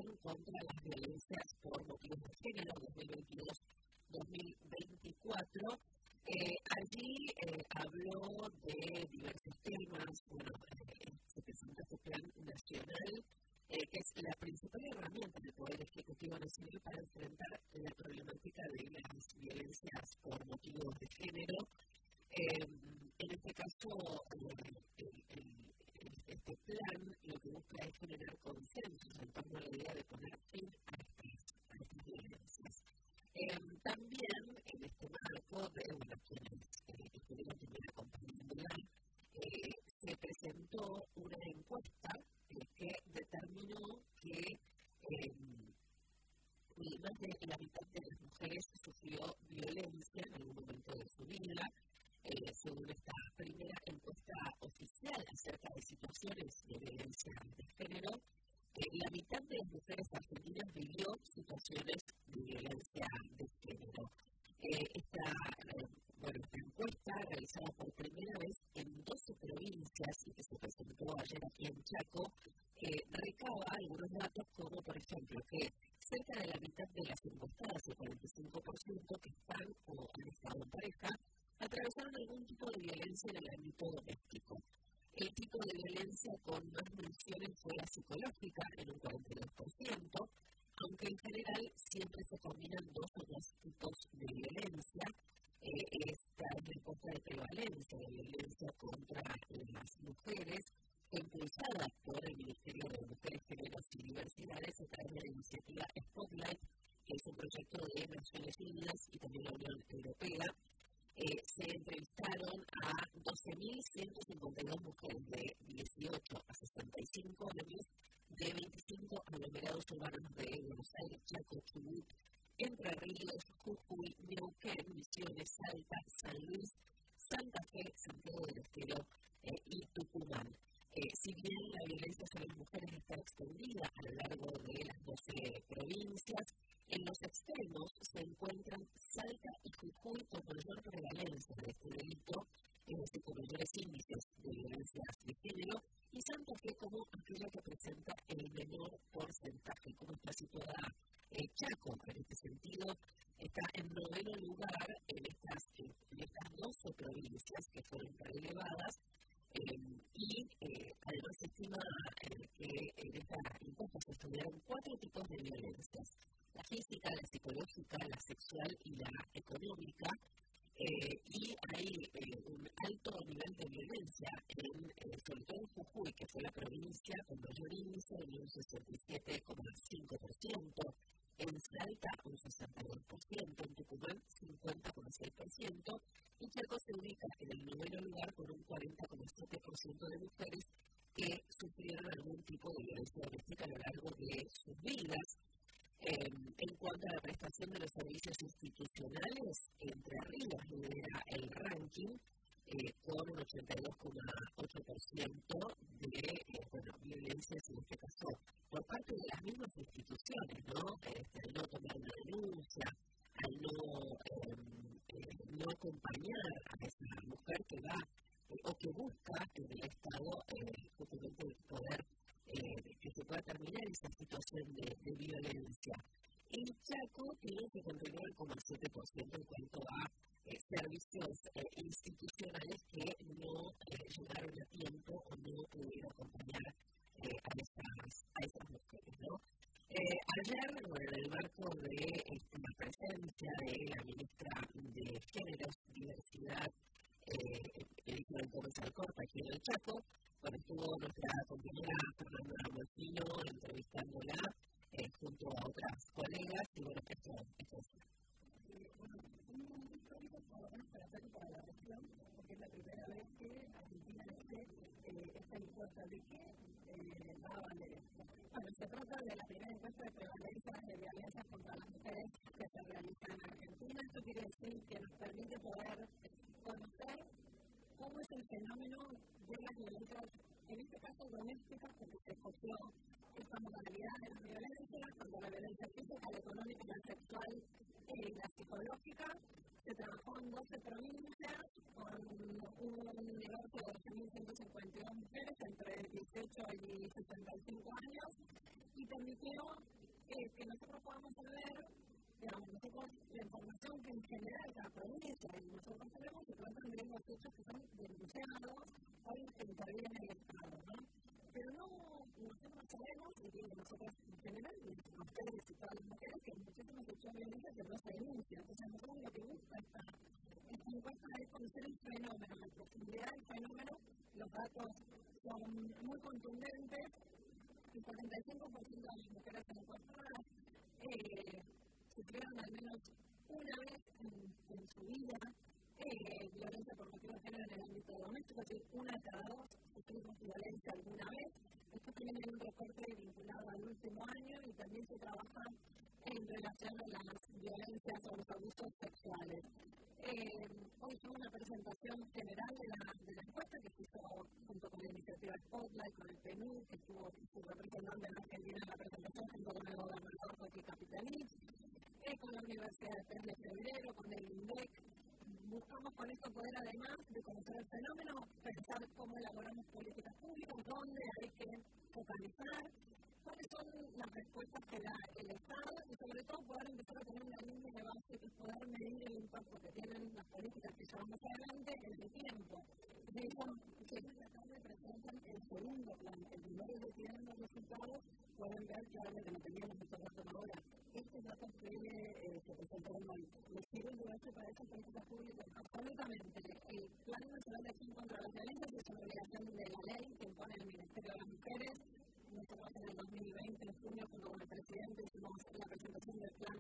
contra las violencias por motivos de género 2022-2024. Allí habló de diversos temas. Bueno, se presentó este plan nacional, que es la principal herramienta del Poder Ejecutivo Nacional para enfrentar la problemática de las violencias por motivos de género. En este caso, este plan lo que busca es generar consensos en torno a la idea de poner fin a estas violencias. También, en este marco de quienes estuvieron también acompañándola, se presentó una encuesta que determinó que más de la mitad de las mujeres sufrió violencia en algún momento de su vida. Según esta primera encuesta oficial acerca de situaciones de violencia de género, la mitad de las mujeres argentinas vivió situaciones de violencia de género. Esta encuesta, realizada por primera vez en 12 provincias y que se presentó ayer aquí en Chaco, recaba algunos datos como, por ejemplo, que cerca de la mitad de las encuestadas, el 45%, que están o han estado en pareja, atravesaron algún tipo de violencia en el ámbito doméstico. El tipo de violencia con más menciones fue la psicológica, en un 42%, aunque en general siempre se combinan dos o más tipos de violencia. Esta es la encuesta de prevalencia de violencia contra las mujeres, impulsada por el Ministerio de Mujeres, Géneros y Diversidades a través de la iniciativa Spotlight, que es un proyecto de Naciones Unidas y también la Unión Europea. Se entrevistaron a 12.152 mujeres de 18 a 65 años de 25 aglomerados urbanos de Buenos Aires, Chaco, Chubut, Entre Ríos, Jujuy, Neuquén, Misiones, Salta, San Luis, Santa Fe, Santiago del Estero y Tucumán. Si bien la violencia sobre las mujeres está extendida a lo largo de las 12 provincias, en los extremos se encuentran Salta y Jujuy con mayor prevalencia de este delito, es decir, con mayores índices de violencia de género, y Santa Fe como aquella que presenta el menor porcentaje. Como está situada Chaco, en este sentido, está en noveno lugar en estas 12 provincias que fueron relevadas. Además se estima que en esta encuesta se estudiaron 4 tipos de violencias: la física, la psicológica, la sexual y la económica, y hay un alto nivel de violencia, sobre todo en Jujuy, que fue la provincia con mayor índice, en un 67,5%, en Salta un 62%, en Tucumán 50,6%, y Chaco se ubica en el noveno lugar con un 40,7% de mujeres que sufrieron algún tipo de violencia doméstica a lo largo de sus vidas. En cuanto a la prestación de los servicios institucionales, Entre Ríos lidera el ranking con un 82,8% de violencias, en este caso, por parte de las mismas instituciones, ¿no? Al no tomar una denuncia, al no acompañar a esa mujer que va o que busca en el Estado justamente poder que se pueda terminar esa situación de violencia. En Chaco tiene un 59,7% en cuanto a servicios institucionales que no llegaron a tiempo o no pudieron acompañar a esas mujeres, ¿no? Ayer, en el marco de la presencia de la ministra de Géneros, Diversidad, Elizabeth Gómez Alcorta, aquí en el Chaco, estuvo nuestra compañera Fernanda Martino entrevistándola junto a otras colegas, y bueno, esto es. Un histórico, por lo menos para la región, porque es la primera vez que Argentina hace esta encuesta. ¿De qué va a valer esto? Bueno, se trata de la primera encuesta de prevalencia de violencias contra las mujeres que se realiza en Argentina. Esto quiere decir que nos permite poder conocer cómo es el fenómeno de las violencias, en este caso domésticas, porque se escogió esta modalidad de las violencias, tanto la violencia física, la económica, la sexual y la psicológica. Se trabajó en 12 provincias con un universo de 8.152 mujeres entre 18 y 65 años y permitió que nosotros podamos saber, digamos, nosotros la información que en general cada provincia y nosotros tenemos se tratan de los hechos que son denunciados o los que interviene el Estado, ¿no? Pero nosotros sabemos, y digo nosotros en general, y ustedes y todas las mujeres, que muchísimos hechos de violencia que no se denuncian. Entonces, nosotros lo que busca esta encuesta es conocer el fenómeno, la profundidad del fenómeno. Los datos son muy contundentes. El 45% de las mujeres encuestadas sufrieron al menos una vez en su vida violencia por motivo de género en el ámbito doméstico, es decir, una de cada dos sufrimos violencia alguna vez. Esto tiene un reporte vinculado al último año y también se trabaja en relación a las violencias o los abusos sexuales. Hoy hicimos una presentación general de la encuesta que se hizo junto con la iniciativa Spotlight, con el PNU, que estuvo su representante en Argentina en la presentación junto con el gobernador Joaquín Capitanich, con la Universidad de 3 de Febrero, con el INDEC. Buscamos con esto poder, además de conocer el fenómeno, pensar cómo elaboramos políticas públicas, dónde hay que focalizar, cuáles son las respuestas que da el Estado y sobre todo poder empezar a tener una línea de base y poder medir el impacto que tienen las políticas que llevamos adelante en el tiempo. De hecho, que me presentan el segundo plan, el primero que tienen los resultados, pueden ver claramente no teníamos estos datos ahora. Estos datos que se presentaron hoy, ¿les sirven de base para esas políticas públicas? Absolutamente. El Plan Nacional de Acción contra las Violencias es una obligación de la ley que impone el Ministerio de las Mujeres. Nosotros en el 2020, en junio, junto con el presidente, hicimos la presentación del Plan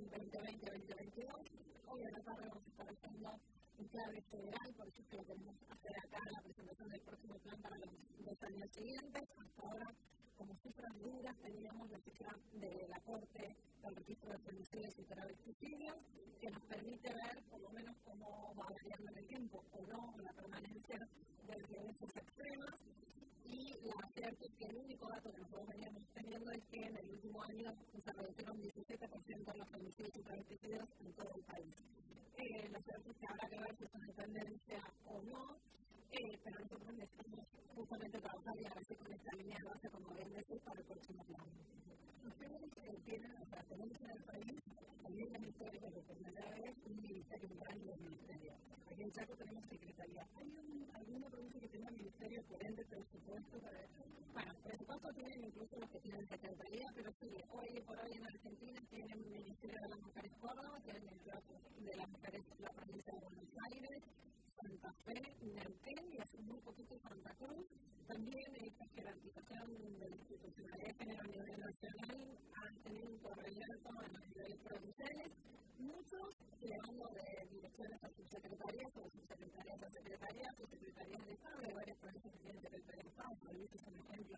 2020-2022. Hoy a la tarde vamos a estar haciendo en clave federal, por eso es que lo queremos hacer acá, la presentación del próximo plan para los 2 años siguientes. Hasta ahora, como cifras duras, teníamos la cifra de la Corte del Registro de Femicidios y Travesticidios, que nos permite ver por lo menos cómo va variando en el tiempo o no la permanencia de violencias extremas. Y la cierto es que el único dato que nosotros veníamos teniendo es que en el último año se redujeron 17% los femicidios y travesticidios en todo el país. Lo cierto es que habrá que ver si es una tendencia o no, pero nosotros necesitamos justamente trabajar y ahora sí con esta línea de base, como bien decís, para el próximo plan. Ustedes tienen, tenemos en el país también el ministerio de primera vez, un ministerio, un gran ministerio. Aquí en Chaco tenemos secretaría. ¿Hay alguna provincia que tenga ministerio coherente de presupuesto para eso? Bueno, presupuesto tienen incluso los que tienen secretaría, pero sí, hoy por hoy en Argentina tienen un ministerio de las mujeres Córdoba, tienen el de las mujeres la provincia de Buenos Aires, Santa Fe, Neuquén y hace muy poquito Santa Cruz. También esta jerarquización de la institucionalidad de género a nivel nacional han tenido un correlato a los niveles provinciales, muchos llevando de direcciones a subsecretarías o subsecretarías a secretarías o secretarías de Estado, de varias provincias que tienen secretarías de Estado, San Luis es un ejemplo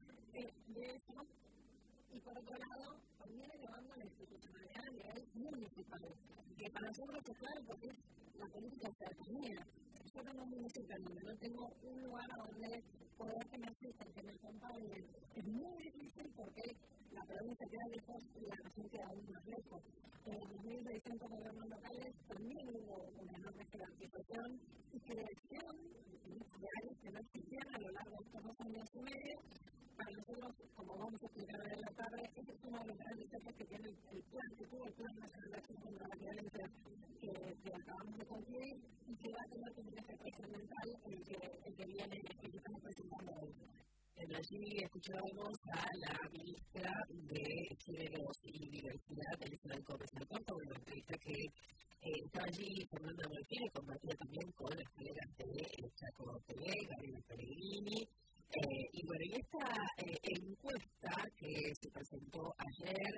de eso. Y por otro lado, también elevando la institucionalidad a nivel municipal, que para nosotros es claro porque es la política de cercanía. Si yo tengo un municipio donde no tengo un lugar donde poder que me asistan, que me acompañen, es muy difícil porque la provincia queda lejos y la región queda aún más lejos. En los 1.600 gobiernos locales también hubo una enorme jerarquización y creación de áreas que no existían a lo largo de estos 2 años y medio. Para nosotros, como vamos a explicar hoy en la tarde, este es uno de los grandes hechos que tiene el plan, que tuvo el Plan Nacional de Acción contra la Violencia que acabamos de concluir y que va a tener como eje trascendental el que viene, el que estamos presentando hoy. Allí escuchábamos a la ministra de Géneros y Diversidad, Elisa Gómez Alcorta, una entrevista que estaba allí Fernanda Martínez, compartida también con las colegas de Chaco TV, Gabriela Peregrini. Y bueno, y esta encuesta que se presentó ayer,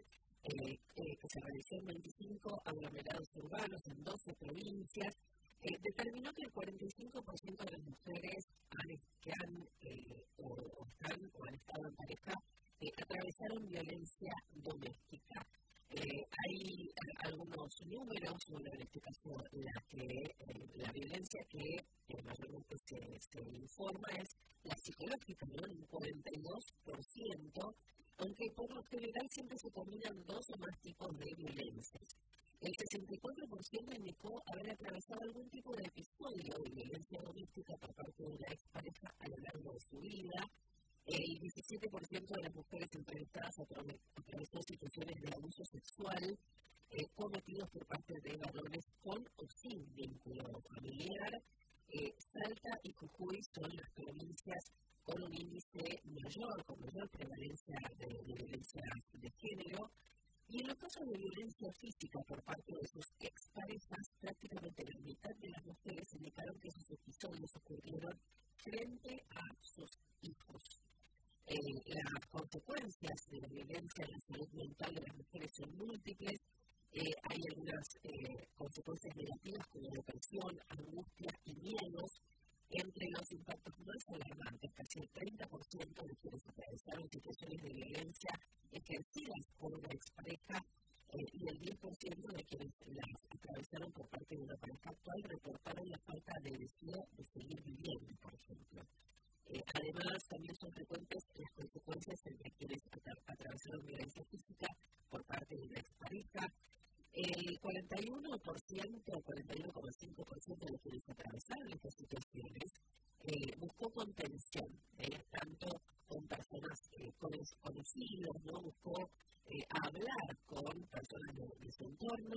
que se realizó en 25 aglomerados urbanos en 12 provincias, determinó que el 45% de las mujeres que han estado en pareja atravesaron violencia doméstica. Hay algunos números sobre en este caso la violencia que mayormente se informa es la psicológica, ¿no? Un 42%, aunque por lo general siempre se combinan 2 o más tipos de violencias. El 64% indicó haber atravesado cometidos por parte de varones con o sin vínculo familiar. Salta y Jujuy son las provincias con un índice mayor, con mayor prevalencia de violencia de género. Y en los casos de violencia física por parte de sus exparejas, prácticamente la mitad de las mujeres indicaron que esos episodios ocurrieron frente a sus hijos. Las consecuencias de la violencia en la salud mental de las mujeres son múltiples. Hay algunas consecuencias negativas como depresión, angustia y miedos. Entre los impactos más alarmantes, casi el 30% de quienes atravesaron situaciones de violencia ejercidas por una expareja y el 10% de quienes las atravesaron por parte de una pareja actual reportaron la falta de deseo de seguir viviendo, por ejemplo. Además, también son frecuentes las consecuencias entre quienes atravesaron violencia física por parte de una expareja. El 41% o 41,5% de quienes atravesaron estas situaciones buscó contención, tanto con personas conocidos, ¿no? Buscó hablar con personas de su entorno.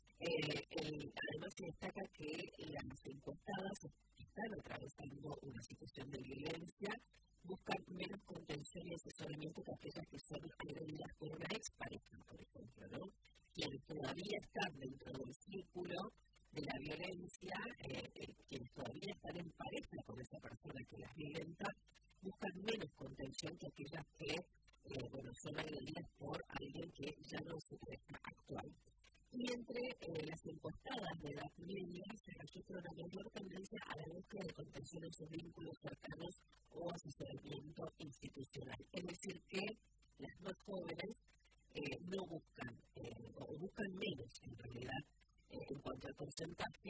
Además, se destaca que las encuestadas están atravesando una situación de violencia, buscan menos contención y asesoramiento que aquellas que son agredidas por una expareja, por ejemplo, ¿no? Quienes todavía están dentro del círculo de la violencia, quienes todavía están en pareja con esa persona que las violenta, buscan menos contención que aquellas que son agredidas por alguien que ya no es su pareja actual. Y entre las encuestadas de edad media se registra una mayor tendencia a la búsqueda de contención en sus vínculos cercanos o asesoramiento institucional. Es decir, que las más jóvenes no buscan, o buscan menos en realidad, en cuanto al porcentaje,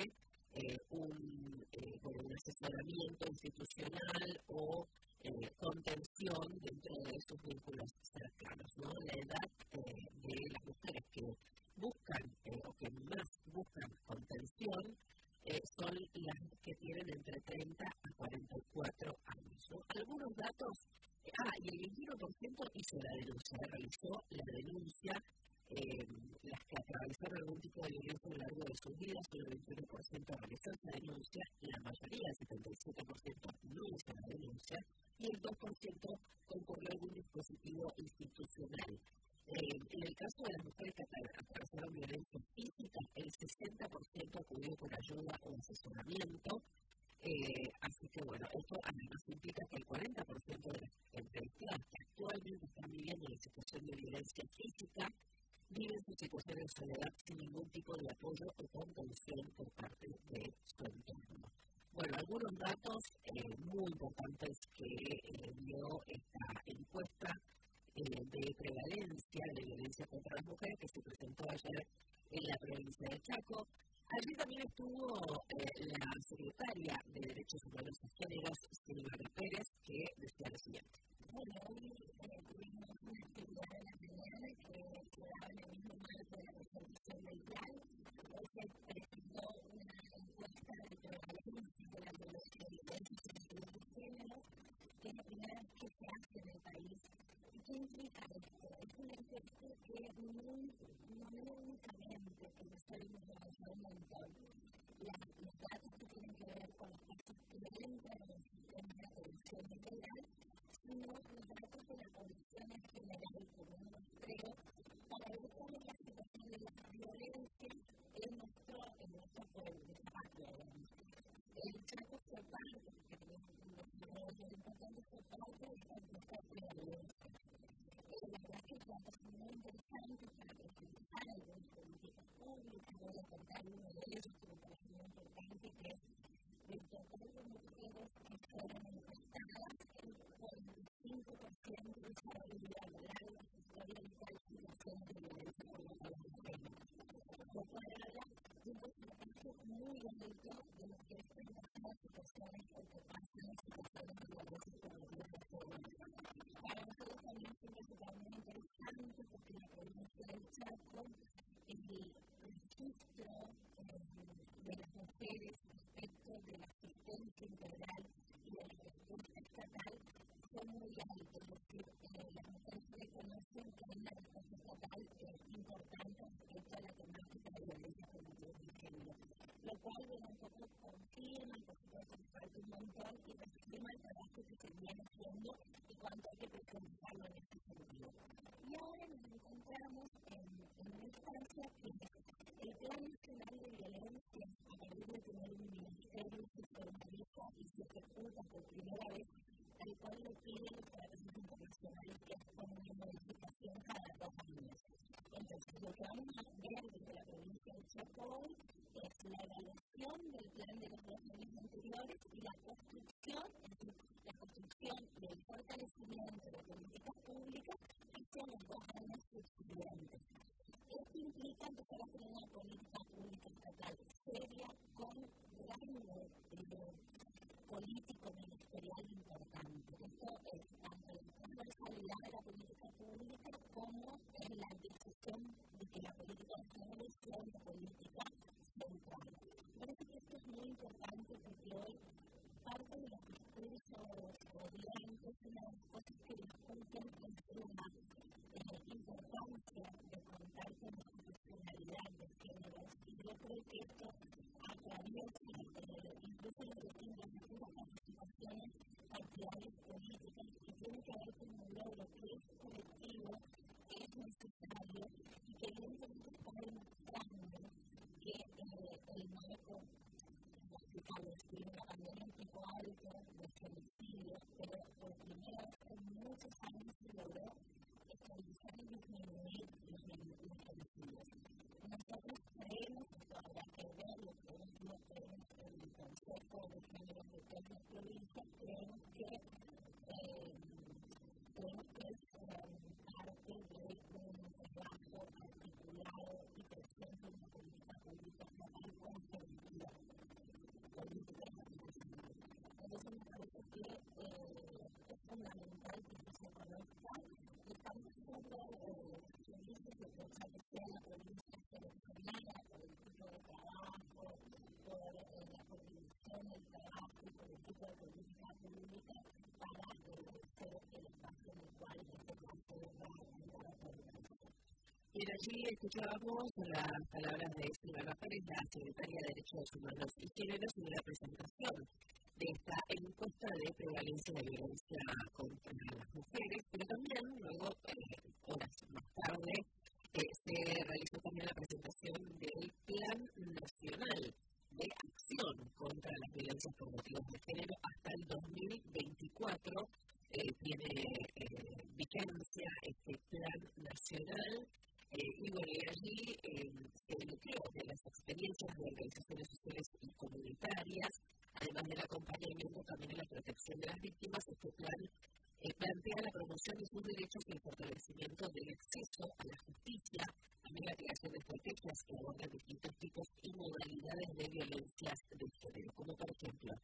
un asesoramiento institucional o contención dentro de sus vínculos cercanos, ¿no? La edad de las mujeres que buscan o que más buscan contención son las que tienen entre 30 a 44 años, ¿no? Algunos datos. Y el 21% hizo la denuncia, realizó la denuncia, las que atravesaron algún tipo de violencia a lo largo de sus vidas, solo el 21% realizó esa denuncia, la mayoría, el 77%, no hizo la denuncia, y el 2% concurrió a algún dispositivo institucional. En el caso de las mujeres que atravesaron violencia física, el 60% acudió con ayuda o asesoramiento. Así que esto además implica que el 40% de las entrevistadas que actualmente están viviendo en situación de violencia física viven su situación de soledad sin ningún tipo de apoyo o contención por parte de su entorno. Algunos datos muy importantes que dio esta encuesta de prevalencia de violencia contra las mujeres que se presentó ayer en la provincia de Chaco. Allí también estuvo la secretaria de Derechos Humanos y Géneros, Silvana Pérez, que decía lo siguiente. Hoy tuvimos una actividad en la mañana que quedaba en el mismo marco de la resolución del plan. Hoy se presentó una encuesta de prevalencia de la violencia y de géneros, que es la primera vez que se hace en el país. ¿Qué implica esto? Es una encuesta que no únicamente que salimos a avanzar un montón. Los datos que tienen que ver con los casos que entran en el sistema de atención integral, sino los datos de la población en general, como un muestreo, para ver cómo es la situación de las violencias en nuestro pueblo, en nuestra patria. El Chaco fue parte, que lo importante fue parte de nuestra violencia. La verdad que es datos muy interesantes para profundizar algunas políticas públicas. Voy a contar uno de ellos que me parece muy importante, que es el total de mujeres que fueron encuestadas, el 45% desarrolló a lo largo de su historia vital situación de violencia contra las mujeres. Lo cual habla de un porcentaje muy alto de los que están pasando situaciones o que pasan situaciones de violencia contra las mujeres. Para nosotros también siempre es totalmente interesante porque la provincia del Chaco, el registro de las mujeres respecto de la asistencia integral y de la respuesta estatal son muy altos. Es decir, las mujeres reconocen que hay una respuesta estatal importante respecto a la temática vamos a ver desde la provincia de Chaco es la evaluación del plan de los 2 años anteriores y la construcción del fortalecimiento de políticas públicas hacia los 2 años subsiguientes. Esto implica empezar a hacer una política pública estatal seria con rango político ministerial importante. Esto es tanto la transversalidad de la política pública como en la decisión de que la política nacional sea una política central. Parece que esto es muy importante porque hoy parte de los discursos odiantes, una de las cosas que discuten es la importancia de contar con la institucionalidad de género. Y yo creo que esto atraviesa incluso las distintas participaciones partidarias políticas y tiene que ver con un logro que es colectivo, que es necesario y que evidentemente está demostrando que el marco tiene una pandemia en tipo alto de femicidios, pero por primera vez en muchos años se logró estabilizar y disminuir los femicidios. Nosotros creemos, esto habrá que ver lo que es el Consejo de Género de la provincia, creemos que es parte de un trabajo articulado y presente en la política pública estatal conservativa. Entonces me parece que es fundamental que esto se conozca y estamos súper felices de que sea la provincia seleccionada por el tipo de trabajo, por la coordinación del trabajo y por el tipo de política pública para ser el espacio en el cual este consejo va a ayudar a todos. Y allí escuchábamos las palabras de Silvana Pérez, la secretaria de Derechos Humanos y Géneros, en la presentación de esta encuesta de prevalencia de violencia contra las mujeres, pero también luego, horas más tarde, se realizó también la presentación del Plan Nacional de Acción contra las Violencias por Motivos de Género hasta el 2024. Tiene vigencia este Plan Nacional. Y bueno, allí se nutrió de las experiencias de organizaciones sociales y comunitarias, además del acompañamiento también en la protección de las víctimas. Este plan plantea la promoción de sus derechos y el fortalecimiento del acceso a la justicia, también la creación de estrategias que abordan distintos tipos y modalidades de violencias de género, como por ejemplo